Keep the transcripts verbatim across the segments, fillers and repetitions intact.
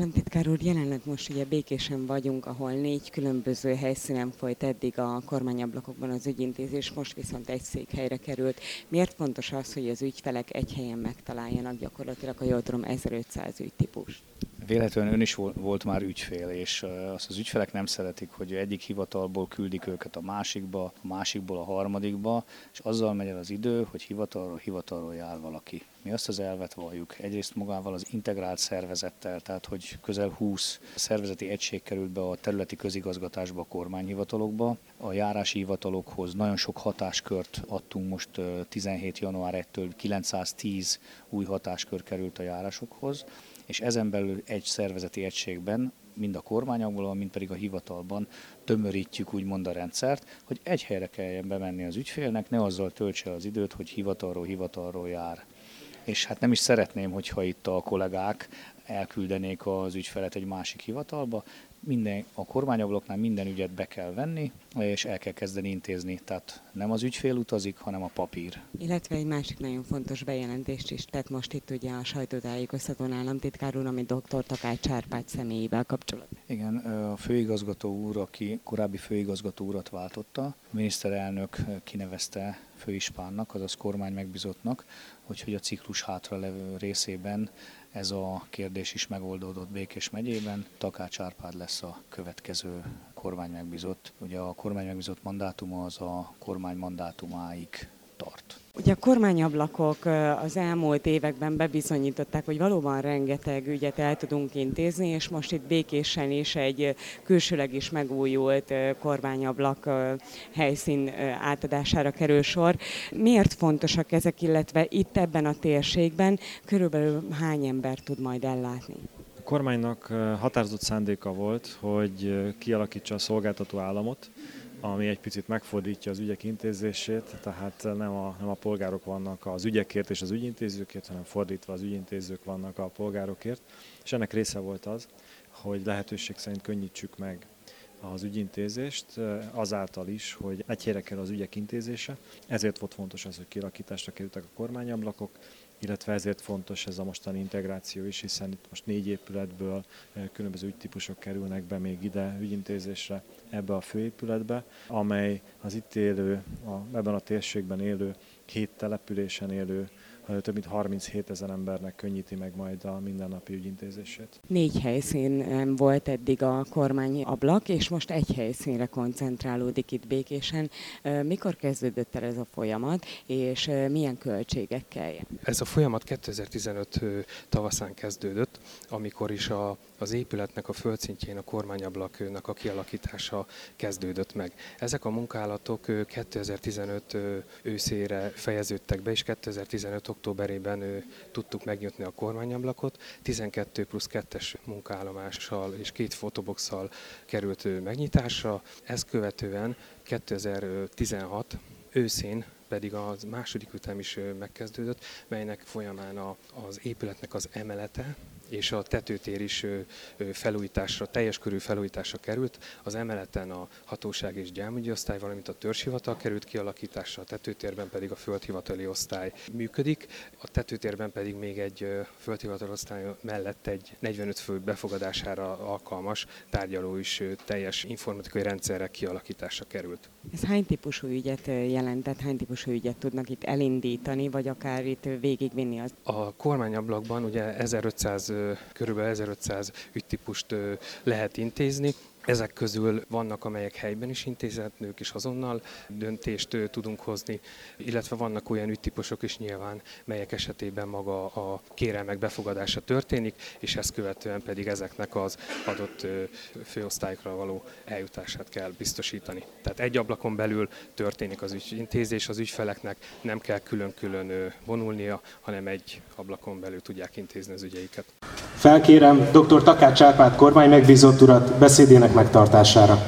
Államtitkár úr, jelenleg most ugye Békésen vagyunk, ahol négy különböző helyszínen folyt eddig a kormányablakokban az ügyintézés, most viszont egy székhelyre került. Miért fontos az, hogy az ügyfelek egy helyen megtaláljanak gyakorlatilag, ha jól tudom, ezerötszáz ügytípust? Véletlenül ön is volt már ügyfél, és azt az ügyfelek nem szeretik, hogy egyik hivatalból küldik őket a másikba, a másikból a harmadikba, és azzal megy el az idő, hogy hivatalról hivatalról jár valaki. Mi azt az elvet valljuk, egyrészt magával az integrált szervezettel, tehát hogy közel húsz szervezeti egység került be a területi közigazgatásba, a kormányhivatalokba. A járási hivatalokhoz nagyon sok hatáskört adtunk, most tizenhét január elsejétől kilencszáztíz új hatáskör került a járásokhoz, és ezen belül egy szervezeti egységben, mind a kormányokban, mind pedig a hivatalban tömörítjük úgymond a rendszert, hogy egy helyre kelljen bemenni az ügyfélnek, ne azzal töltse az időt, hogy hivatalról hivatalról jár. És hát nem is szeretném, hogyha itt a kollégák elküldenék az ügyfelet egy másik hivatalba. Minden, a kormányablaknál minden ügyet be kell venni, és el kell kezdeni intézni. Tehát nem az ügyfél utazik, hanem a papír. Illetve egy másik nagyon fontos bejelentést is tett most itt ugye a sajtótájékoztatón államtitkár úr, ami doktor Takács Árpád személyével kapcsolatban. Igen, a főigazgató úr, aki korábbi főigazgató urat váltotta, a miniszterelnök kinevezte főispánnak, azaz kormány megbízottnak, hogy a ciklus hátralevő részében ez a kérdés is megoldódott Békés megyében. Takács Árpád lesz a következő kormány megbízott. Ugye a kormány megbízott mandátuma az a kormány mandátumáig tart. Ugye a kormányablakok az elmúlt években bebizonyították, hogy valóban rengeteg ügyet el tudunk intézni, és most itt Békésen is egy külsőleg is megújult kormányablak helyszín átadására kerül sor. Miért fontosak ezek, illetve itt ebben a térségben körülbelül hány ember tud majd ellátni? A kormánynak határozott szándéka volt, hogy kialakítsa a szolgáltató államot, ami egy picit megfordítja az ügyek intézését, tehát nem a, nem a polgárok vannak az ügyekért és az ügyintézőkért, hanem fordítva az ügyintézők vannak a polgárokért. És ennek része volt az, hogy lehetőség szerint könnyítsük meg az ügyintézést, azáltal is, hogy egy helyre kell az ügyek intézése. Ezért volt fontos az, hogy kialakításra kerültek a kormányablakok, illetve ezért fontos ez a mostani integráció is, hiszen itt most négy épületből különböző ügytípusok kerülnek be még ide ügyintézésre ebbe a főépületbe, amely az itt élő, a, ebben a térségben élő, hét településen élő, több mint harminchét ezer embernek könnyíti meg majd a mindennapi ügyintézését. Négy helyszín volt eddig a kormányablak, és most egy helyszínre koncentrálódik itt Békésen. Mikor kezdődött el ez a folyamat, és milyen költségekkel jár? Ez a folyamat kétezer-tizenöt tavaszán kezdődött, amikor is a, az épületnek a földszintjén a kormányablaknak a kialakítása kezdődött meg. Ezek a munkálatok kétezer-tizenöt őszére fejeződtek be, és kétezer-tizenöt októberében ő, tudtuk megnyitni a kormányablakot. tizenkettő plusz kettes munkaállomással és két fotoboxsal került megnyitásra. Ezt követően kétezer-tizenhat őszén pedig a második ütem is megkezdődött, melynek folyamán a, az épületnek az emelete és a tetőtér is felújításra, teljes körű felújításra került. Az emeleten a hatóság és gyámügyi osztály, valamint a törzshivatal került kialakításra, a tetőtérben pedig a földhivatali osztály működik. A tetőtérben pedig még egy földhivatali osztály mellett egy negyvenöt fő befogadására alkalmas tárgyaló is teljes informatikai rendszerrel kialakításra került. Ez hány típusú ügyet jelentett, hány típusú ügyet tudnak itt elindítani, vagy akár itt végigvinni? Az... A kormányablakban ugye ezerötszáz, körülbelül ezerötszáz ügytípust lehet intézni. Ezek közül vannak, amelyek helyben is intézhetők, és azonnal döntést tudunk hozni, illetve vannak olyan ügytípusok is nyilván, melyek esetében maga a kérelmek befogadása történik, és ezt követően pedig ezeknek az adott főosztályokra való eljutását kell biztosítani. Tehát egy ablakon belül történik az ügyintézés, az ügyfeleknek nem kell külön-külön vonulnia, hanem egy ablakon belül tudják intézni az ügyeiket. Felkérem doktor Takács Árpád kormány megbízott urat beszédének megtartására.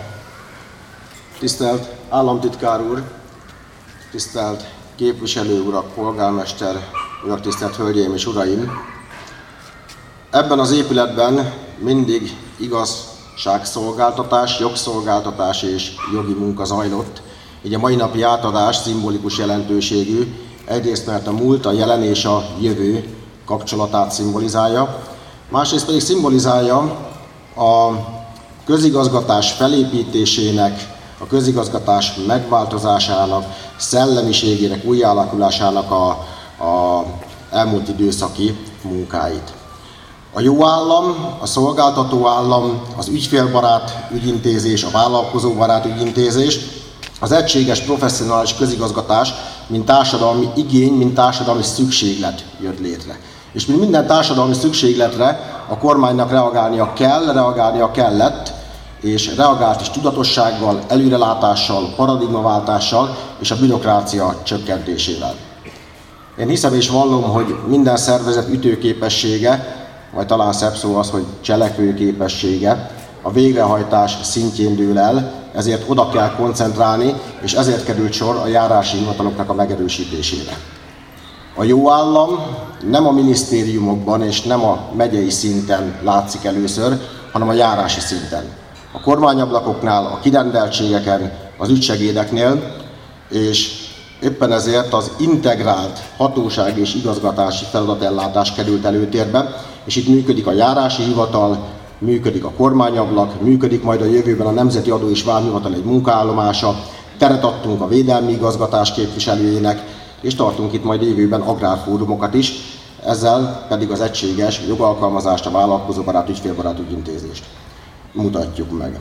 Tisztelt államtitkár úr, tisztelt képviselő urak, polgármester urak, tisztelt hölgyeim és uraim! Ebben az épületben mindig igazságszolgáltatás, jogszolgáltatás és jogi munka zajlott, így a mai napi átadás szimbolikus jelentőségű, egyrészt mert a múlt, a jelen és a jövő kapcsolatát szimbolizálja, Másrészt pedig szimbolizálja a közigazgatás felépítésének, a közigazgatás megváltozásának, szellemiségének, újjáalakulásának a, a elmúlt időszaki munkáit. A jó állam, a szolgáltató állam, az ügyfélbarát ügyintézés, a vállalkozóbarát ügyintézés, az egységes professzionális közigazgatás, mint társadalmi igény, mint társadalmi szükséglet jött létre. És mint minden társadalmi szükségletre a kormánynak reagálnia kell, reagálnia kellett, és reagált is tudatossággal, előrelátással, paradigmaváltással és a bürokrácia csökkentésével. Én hiszem és vallom, hogy minden szervezet ütőképessége, vagy talán szebb szó az, hogy cselekvőképessége a végrehajtás szintjén dől el, ezért oda kell koncentrálni, és ezért került sor a járási hivataloknak a megerősítésére. A jó állam nem a minisztériumokban és nem a megyei szinten látszik először, hanem a járási szinten. A kormányablakoknál, a kirendeltségeken, az ügysegédeknél, és éppen ezért az integrált hatóság és igazgatási feladatellátás került előtérbe, és itt működik a járási hivatal, működik a kormányablak, működik majd a jövőben a Nemzeti Adó és Vámhivatal egy munkaállomása, teret adtunk a védelmi igazgatás képviselőjének, és tartunk itt majd jövőben agrárfórumokat is, ezzel pedig az egységes jogalkalmazást, a vállalkozóbarát, ügyfélbarát ügyintézést mutatjuk meg.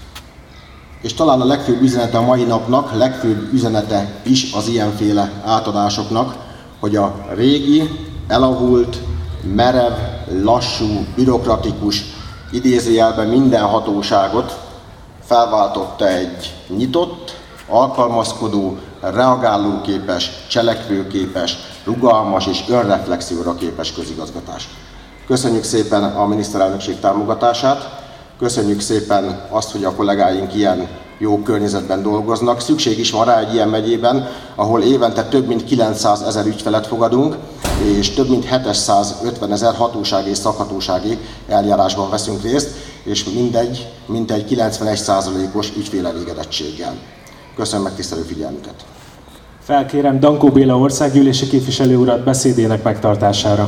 És talán a legfőbb üzenete a mai napnak, legfőbb üzenete is az ilyenféle átadásoknak, hogy a régi, elavult, merev, lassú, bürokratikus, idézőjelben minden hatóságot felváltotta egy nyitott, alkalmazkodó, reagálóképes, cselekvőképes, rugalmas és önreflexióra képes közigazgatás. Köszönjük szépen a miniszterelnökség támogatását, köszönjük szépen azt, hogy a kollégáink ilyen jó környezetben dolgoznak. Szükség is van rá egy ilyen megyében, ahol évente több mint kilencszázezer ügyfelet fogadunk, és több mint hétszázötvenezer hatósági és szakhatósági eljárásban veszünk részt, és mindegy, mintegy kilencvenegy százalékos ügyfélelégedettséggel. Köszönöm megtisztelő figyelmüket! Felkérem Dankó Béla országgyűlési képviselő urat beszédének megtartására.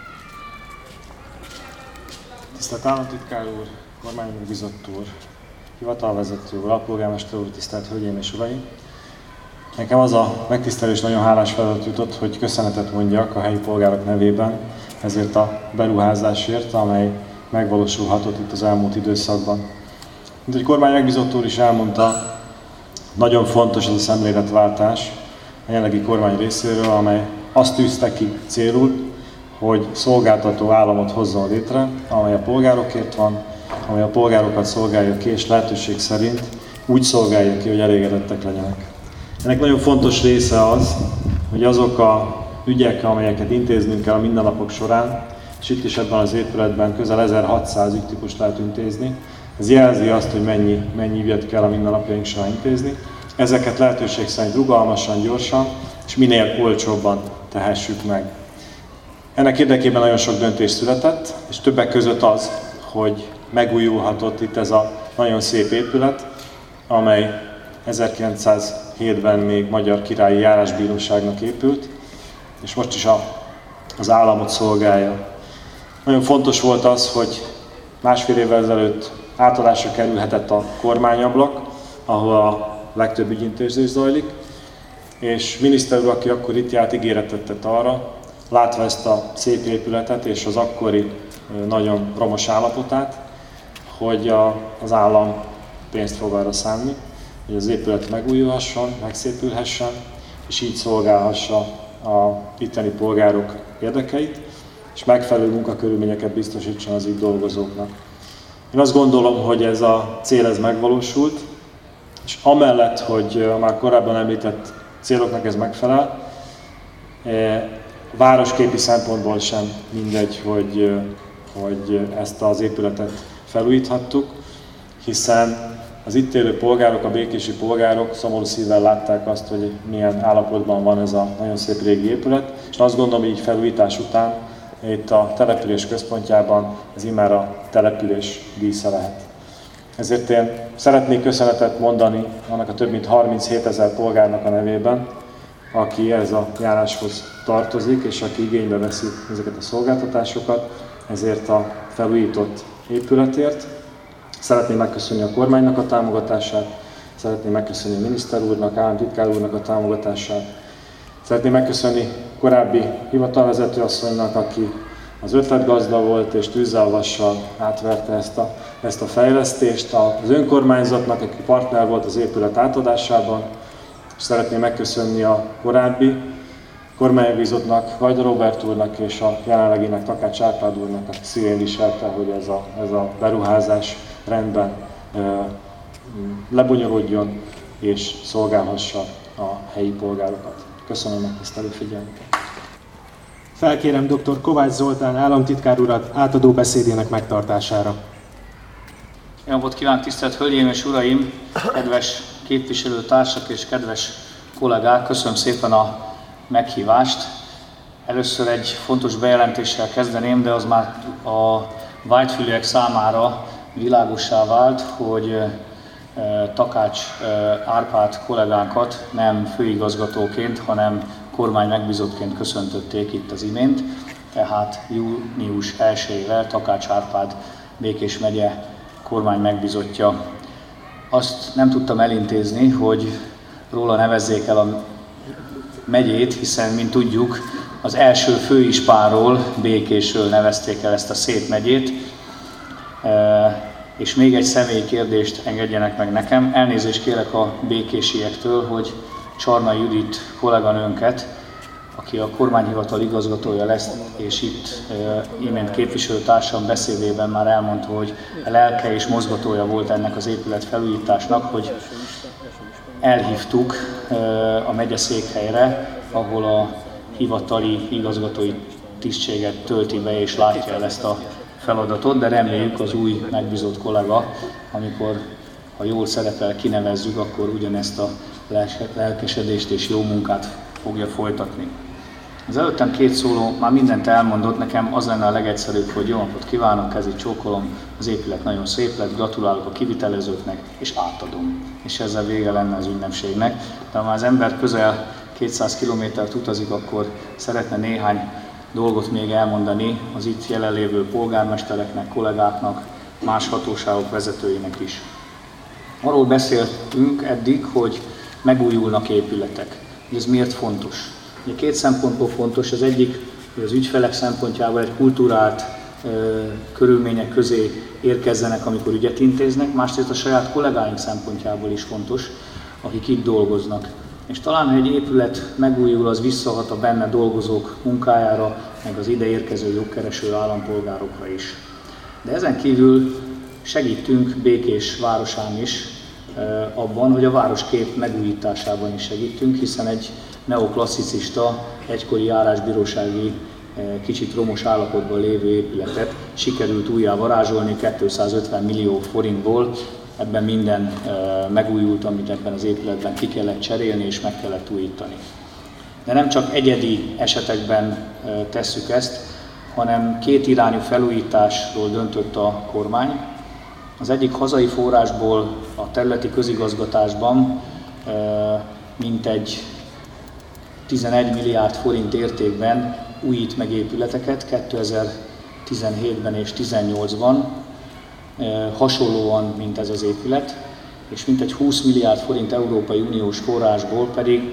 Tisztelt államtitkár úr, kormánymegbizott úr, hivatalvezető úr, alpolgármester úr, tisztelt hölgyeim és uraim! Nekem az a megtisztelő és nagyon hálás feladat jutott, hogy köszönetet mondjak a helyi polgárok nevében ezért a beruházásért, amely megvalósulhatott itt az elmúlt időszakban. Mint egy kormánymegbízott úr is elmondta, nagyon fontos ez a szemléletváltás a jelenlegi kormány részéről, amely azt tűzte ki célul, hogy szolgáltató államot hozzon létre, amely a polgárokért van, amely a polgárokat szolgálja ki, és lehetőség szerint úgy szolgálja ki, hogy elégedettek legyenek. Ennek nagyon fontos része az, hogy azok a ügyek, amelyeket intéznünk kell a mindennapok során, és itt is ebben az épületben közel ezerhatszáz ügytípust lehet intézni, ez jelzi azt, hogy mennyi, mennyi ügyet kell a mindennapjaink során intézni. Ezeket lehetőség szerint rugalmasan, gyorsan és minél olcsóbban tehessük meg. Ennek érdekében nagyon sok döntés született, és többek között az, hogy megújulhatott itt ez a nagyon szép épület, amely ezerkilencszázhétben még Magyar Királyi Járásbíróságnak épült, és most is a, az államot szolgálja. Nagyon fontos volt az, hogy másfél évvel ezelőtt átadásra kerülhetett a kormányablak, ahol a legtöbb ügyintézés zajlik, és miniszter úr, aki akkor itt járt, ígéretet tett arra, látva ezt a szép épületet és az akkori nagyon romos állapotát, hogy a, az állam pénzt fog arra szánni, hogy az épület megújulhasson, megszépülhessen, és így szolgálhassa a itteni polgárok érdekeit, és megfelelő munkakörülményeket biztosítson az itt dolgozóknak. Én azt gondolom, hogy ez a cél ez megvalósult, és amellett, hogy a már korábban említett céloknak ez megfelel, városképi szempontból sem mindegy, hogy, hogy ezt az épületet felújíthattuk, hiszen az itt élő polgárok, a békési polgárok szomorú szívvel látták azt, hogy milyen állapotban van ez a nagyon szép régi épület, és azt gondolom, hogy így felújítás után itt a település központjában ez immár a település dísze lehet. Ezért én szeretnék köszönetet mondani annak a több mint harminchétezer polgárnak a nevében, aki ez a járáshoz tartozik, és aki igénybe veszi ezeket a szolgáltatásokat, ezért a felújított épületért. Szeretném megköszönni a kormánynak a támogatását, szeretném megköszönni a miniszter úrnak, államtitkár úrnak a támogatását, szeretném megköszönni korábbi hivatalvezető asszonynak, aki az ötletgazda volt és tűzzel vassal átverte ezt a, ezt a fejlesztést, az önkormányzatnak, aki partner volt az épület átadásában, és szeretném megköszönni a korábbi kormánybízottnak, Vajda Róbert úrnak és a jelenleginek, Takács Árpád úrnak, aki szívén viselte, hogy ez a, ez a beruházás rendben e, lebonyolódjon és szolgálhassa a helyi polgárokat. Köszönöm megtisztelő figyelmüket. Felkérem dr. Kovács Zoltán államtitkár urat átadó beszédének megtartására. Jó napot kívánok, tisztelt Hölgyeim és Uraim, kedves képviselőtársak és kedves kollégák, köszönöm szépen a meghívást. Először egy fontos bejelentéssel kezdeném, de az már a vágyfülűek számára világossá vált, hogy Takács Árpád kollégánkat nem főigazgatóként, hanem kormány megbízottként köszöntötték itt az imént, tehát június elsejével Takács Árpád Békés megye kormány megbízottja. Azt nem tudtam elintézni, hogy róla nevezzék el a megyét, hiszen, mint tudjuk, az első főispánról, Békésről nevezték el ezt a szép megyét. És még egy személyi kérdést engedjenek meg nekem. Elnézést kérek a békésiektől, hogy Csarnai Judit kolléganőnket, aki a kormányhivatal igazgatója lesz, és itt e, imént képviselőtársam beszédében már elmondta, hogy lelke és mozgatója volt ennek az épület felújításnak, hogy elhívtuk e, a megyeszékhelyre, ahol a hivatali igazgatói tisztséget tölti be és látja el ezt a feladatot, de reméljük az új megbízott kollega, amikor, ha jól szerepel, kinevezzük, akkor ugyanezt a lelkesedést és jó munkát fogja folytatni. Az előttem két szóló már mindent elmondott, nekem az lenne a legegyszerűbb, hogy jó napot kívánok, kezét csókolom, az épület nagyon szép lett, gratulálok a kivitelezőknek, és átadom. És ezzel vége lenne az ünnepségnek. De ha az ember közel kétszáz kilométert utazik, akkor szeretne néhány dolgot még elmondani az itt jelenlévő polgármestereknek, kollégáknak, más hatóságok vezetőinek is. Arról beszéltünk eddig, hogy megújulnak épületek. Ez miért fontos? Ugye két szempontból fontos, az egyik, hogy az ügyfelek szempontjából egy kultúrált ö, körülmények közé érkezzenek, amikor ügyet intéznek, másrészt a saját kollégáink szempontjából is fontos, akik itt dolgoznak. És talán, ha egy épület megújul, az visszahat a benne dolgozók munkájára, meg az ide érkező jogkereső állampolgárokra is. De ezen kívül segítünk Békés városán is abban, hogy a városkép megújításában is segítünk, hiszen egy neoklasszicista, egykori járásbírósági, kicsit romos állapotban lévő épületet sikerült újjá varázsolni kétszázötven millió forintból. Ebben minden megújult, amit ebben az épületben ki kellett cserélni és meg kellett újítani. De nem csak egyedi esetekben tesszük ezt, hanem két irányú felújításról döntött a kormány. Az egyik hazai forrásból a területi közigazgatásban mintegy tizenegy milliárd forint értékben újít meg épületeket kétezer-tizenhétben és tizennyolcban, hasonlóan, mint ez az épület, és mintegy húsz milliárd forint Európai Uniós forrásból pedig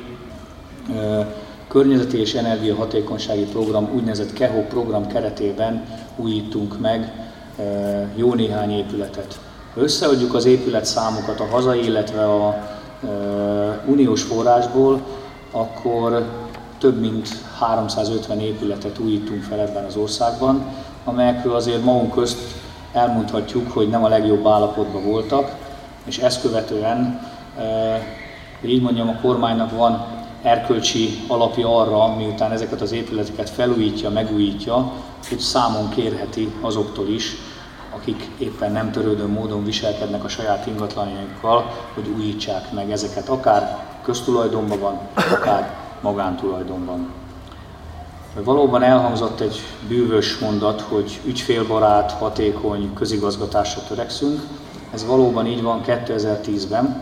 környezeti és energiahatékonysági program, úgynevezett KEHO program keretében újítunk meg jó néhány épületet. Ha összeadjuk az épületszámokat a hazai, illetve a uniós forrásból, akkor több mint háromszázötven épületet újítunk fel ebben az országban, amelyekről azért magunk közt elmondhatjuk, hogy nem a legjobb állapotban voltak, és ezt követően, hogy így mondjam, a kormánynak van erkölcsi alapja arra, miután ezeket az épületeket felújítja, megújítja, hogy számon kérheti azoktól is, akik éppen nem törődő módon viselkednek a saját ingatlanjaikkal, hogy újítsák meg ezeket, akár köztulajdonban van, akár magántulajdonban. Valóban elhangzott egy bűvös mondat, hogy ügyfélbarát, hatékony közigazgatásra törekszünk. Ez valóban így van kétezer-tízben.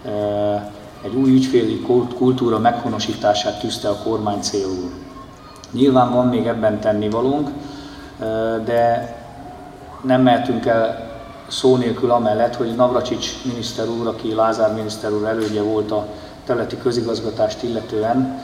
Egy új ügyféli kultúra meghonosítását tűzte a kormány célul. Nyilván van még ebben tennivalónk, de nem mehetünk el szó nélkül amellett, hogy Navracsics miniszter úr, aki Lázár miniszter úr elődje volt a területi közigazgatást illetően,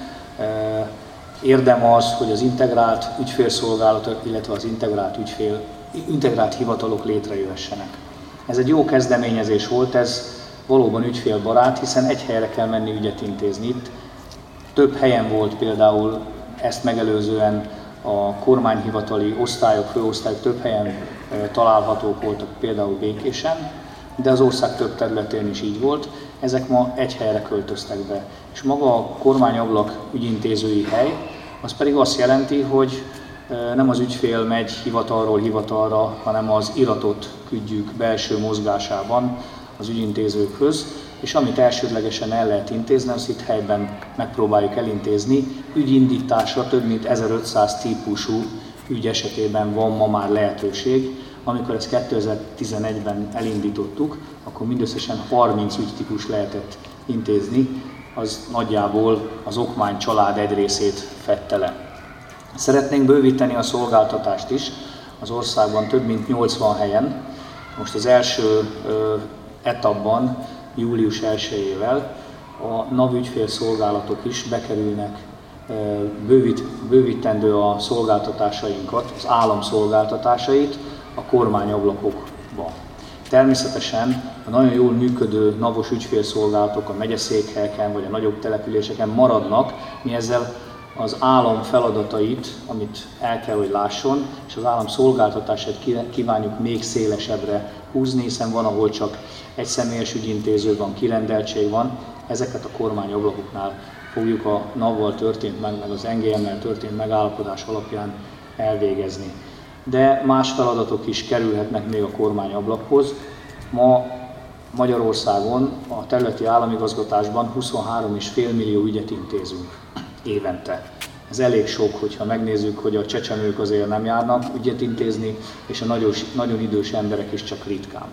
érdem az, hogy az integrált ügyfélszolgálatok, illetve az integrált, ügyfél, integrált hivatalok létrejöhessenek. Ez egy jó kezdeményezés volt, ez valóban ügyfélbarát, hiszen egy helyre kell menni ügyet intézni. Itt több helyen volt például ezt megelőzően a kormányhivatali osztályok, főosztályok több helyen találhatók voltak, például Békésen, de az ország több területén is így volt. Ezek ma egy helyre költöztek be. És maga a kormányablak ügyintézői hely, az pedig azt jelenti, hogy nem az ügyfél megy hivatalról hivatalra, hanem az iratot küldjük belső mozgásában az ügyintézőkhöz, és amit elsődlegesen el lehet intézni, azt itt helyben megpróbáljuk elintézni. Ügyindításra több mint ezerötszáz típusú ügy esetében van ma már lehetőség. Amikor ezt kétezer-tizenegyben elindítottuk, akkor mindösszesen harminc ügytípus lehetett intézni, az nagyjából az okmány család egy részét fedte le. Szeretnénk bővíteni a szolgáltatást is, az országban több mint nyolcvan helyen. Most az első ö, etapban, július elsejével a NAV ügyfélszolgálatok is bekerülnek, ö, bővít, bővítendő a szolgáltatásainkat, az állam szolgáltatásait a kormányablakokba. Természetesen a nagyon jól működő navos ügyfélszolgálatok a megyeszékhelyeken vagy a nagyobb településeken maradnak, mi ezzel az állam feladatait, amit el kell, hogy lásson, és az állam szolgáltatását kívánjuk még szélesebbre húzni, hiszen van, ahol csak egy személyes ügyintéző van, kirendeltség van, ezeket a kormányablakoknál fogjuk a NAV-val történt meg, meg az en gé em-mel történt megállapodás alapján elvégezni. De más feladatok is kerülhetnek még a kormányablakhoz. Ma Magyarországon a területi államigazgatásban huszonhárom egész öt millió ügyet intézünk évente. Ez elég sok, hogyha megnézzük, hogy a csecsemők azért nem járnak ügyet intézni, és a nagyon, nagyon idős emberek is csak ritkán.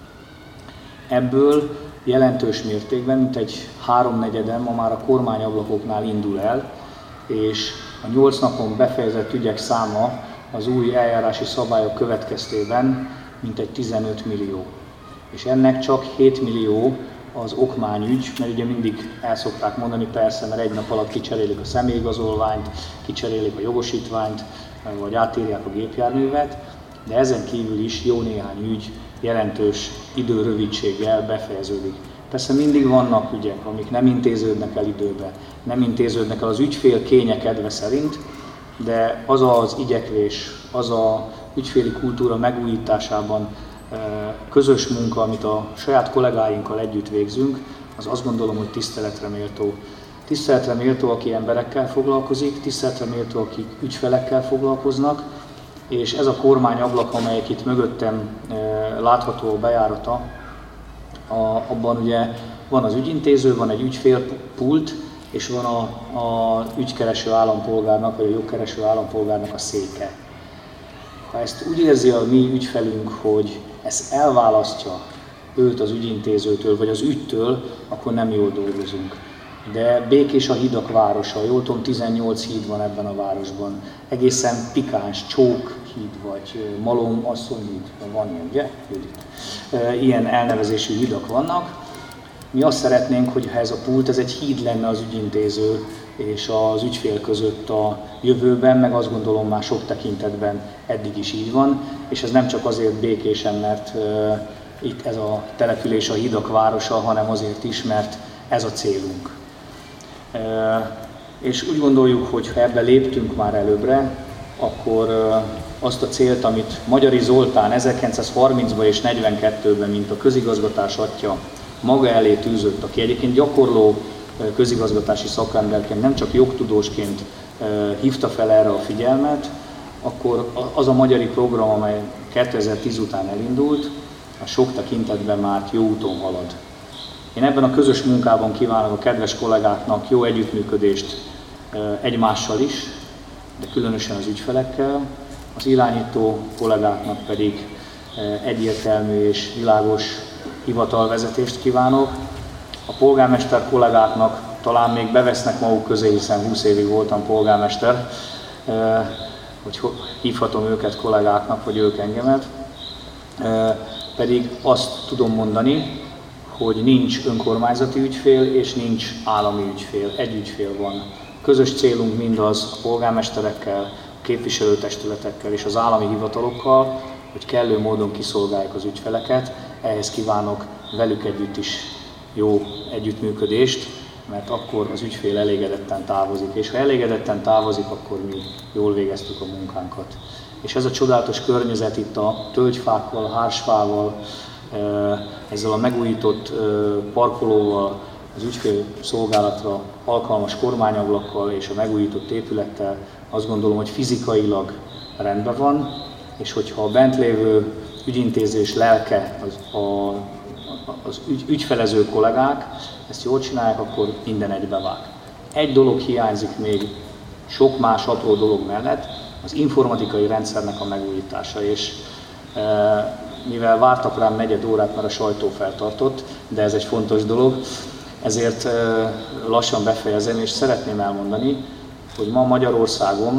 Ebből jelentős mértékben, mint egy háromnegyeden ma már a kormányablakoknál indul el, és a nyolc napon befejezett ügyek száma az új eljárási szabályok következtében mintegy tizenöt millió. És ennek csak hét millió az okmányügy, mert ugye mindig el szokták mondani, persze, mert egy nap alatt kicserélik a személyigazolványt, kicserélik a jogosítványt, vagy átírják a gépjárművet, de ezen kívül is jó néhány ügy jelentős időrövidséggel befejeződik. Persze mindig vannak ügyek, amik nem intéződnek el időbe, nem intéződnek el az ügyfél kénye kedve szerint, de az az igyekvés, az a ügyféli kultúra megújításában közös munka, amit a saját kollégáinkkal együtt végzünk, az azt gondolom, hogy tiszteletre méltó. Tiszteletre méltó, aki emberekkel foglalkozik, tiszteletre méltó, akik ügyfelekkel foglalkoznak, és ez a kormányablak, amelyik itt mögöttem látható a bejárata, abban ugye van az ügyintéző, van egy ügyfélpult, és van a, a ügykereső állampolgárnak, vagy a jogkereső állampolgárnak a széke. Ha ezt úgy érzi a mi ügyfelünk, hogy ez elválasztja őt az ügyintézőtől, vagy az ügytől, akkor nem jól dolgozunk. De Békés a hidak városa, jól tudom, tizennyolc híd van ebben a városban. Egészen pikáns, Csók híd, vagy Malom asszony híd, van ilyen, ugye, Judit? Ilyen elnevezésű hidak vannak. Mi azt szeretnénk, hogy ha ez a pult, ez egy híd lenne az ügyintéző és az ügyfél között a jövőben, meg azt gondolom már sok tekintetben eddig is így van, és ez nem csak azért Békésen, mert uh, itt ez a település a hidak városa, hanem azért is, mert ez a célunk. Uh, és úgy gondoljuk, hogy ha ebbe léptünk már előbbre, akkor uh, azt a célt, amit Magyari Zoltán ezerkilencszázharmincban és negyvenkettőben, mint a közigazgatás atya, maga elé tűzött, aki egyébként gyakorló közigazgatási szakemberként, nem csak jogtudósként hívta fel erre a figyelmet, akkor az a magyari program, amely kétezer-tíz után elindult, a sok tekintetben már jó úton halad. Én ebben a közös munkában kívánok a kedves kollégáknak jó együttműködést egymással is, de különösen az ügyfelekkel, az irányító kollégáknak pedig egyértelmű és világos hivatalvezetést kívánok. A polgármester kollégáknak talán még bevesznek maguk közé, hiszen húsz évig voltam polgármester. hogy hívhatom őket kollégáknak, vagy ők engemet. Pedig azt tudom mondani, hogy nincs önkormányzati ügyfél és nincs állami ügyfél, egy ügyfél van. Közös célunk mindaz a polgármesterekkel, a képviselőtestületekkel és az állami hivatalokkal, hogy kellő módon kiszolgáljuk az ügyfeleket. Ehhez kívánok velük együtt is jó együttműködést, mert akkor az ügyfél elégedetten távozik, és ha elégedetten távozik, akkor mi jól végeztük a munkánkat. És ez a csodálatos környezet itt a tölgyfákkal, hársfával, ezzel a megújított parkolóval, az ügyfél szolgálatra alkalmas kormányablakkal és a megújított épülettel azt gondolom, hogy fizikailag rendben van, és hogyha a bent lévő ügyintézés lelke, az, a, az ügy, ügyfelező kollégák ezt jól csinálják, akkor minden egybevág. Egy dolog hiányzik még sok más apró dolog mellett, az informatikai rendszernek a megújítása, és e, mivel vártak rám negyed órát, mert a sajtó feltartott, de ez egy fontos dolog, ezért e, lassan befejezem, és szeretném elmondani, hogy ma Magyarországon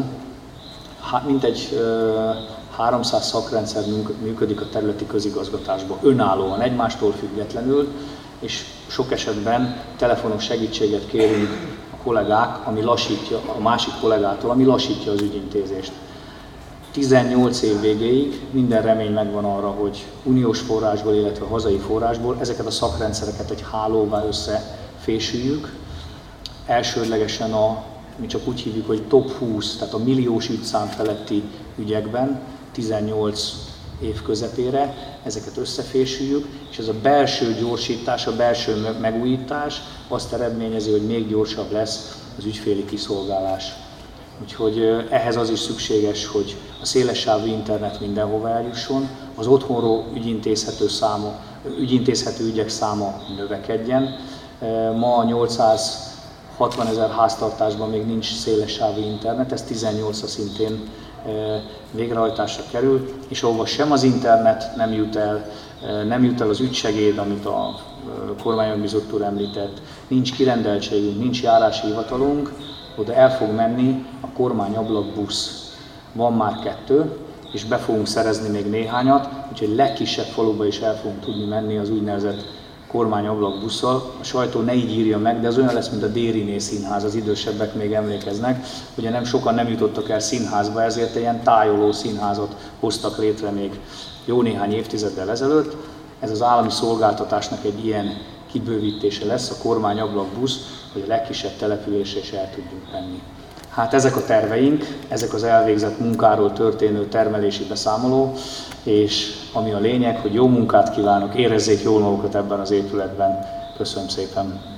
mintegy e, háromszáz szakrendszer működik a területi közigazgatásban, önállóan, egymástól függetlenül, és sok esetben telefonos segítséget kérünk a kollégák, ami lassítja, a másik kollégától, ami lassítja az ügyintézést. tizennyolc év végéig minden remény megvan arra, hogy uniós forrásból, illetve hazai forrásból ezeket a szakrendszereket egy hálóvá összefésüljük. Elsődlegesen a, mi csak úgy hívjuk, hogy top húsz, tehát a milliós ügyszám feletti ügyekben, tizennyolc év közepére ezeket összefésüljük, és ez a belső gyorsítás, a belső megújítás azt eredményezi, hogy még gyorsabb lesz az ügyféli kiszolgálás. Úgyhogy ehhez az is szükséges, hogy a szélessávú internet mindenhova eljusson, az otthonról ügyintézhető, száma, ügyintézhető ügyek száma növekedjen. Ma nyolcszázhatvanezer háztartásban még nincs szélessávú internet, ez tizennyolcra szintén végrehajtásra kerül, és ahova sem az internet nem jut el, nem jut el az ügysegéd, amit a kormánymegbízott úr említett, nincs kirendeltségünk, nincs járási hivatalunk, oda el fog menni a kormányablak busz. Van már kettő, és be fogunk szerezni még néhányat, úgyhogy legkisebb faluba is el fogunk tudni menni az úgynevezett kormányablak busszal. A sajtó ne így írja meg, de az olyan lesz, mint a Dériné színház, az idősebbek még emlékeznek. Ugye nem sokan nem jutottak el színházba, ezért egy ilyen tájoló színházat hoztak létre még jó néhány évtizeddel ezelőtt. Ez az állami szolgáltatásnak egy ilyen kibővítése lesz, a kormányablak busz, hogy a legkisebb településre is el tudjunk menni. Hát ezek a terveink, ezek az elvégzett munkáról történő termelési beszámoló, és ami a lényeg, hogy jó munkát kívánok, érezzék jól magukat ebben az épületben. Köszönöm szépen!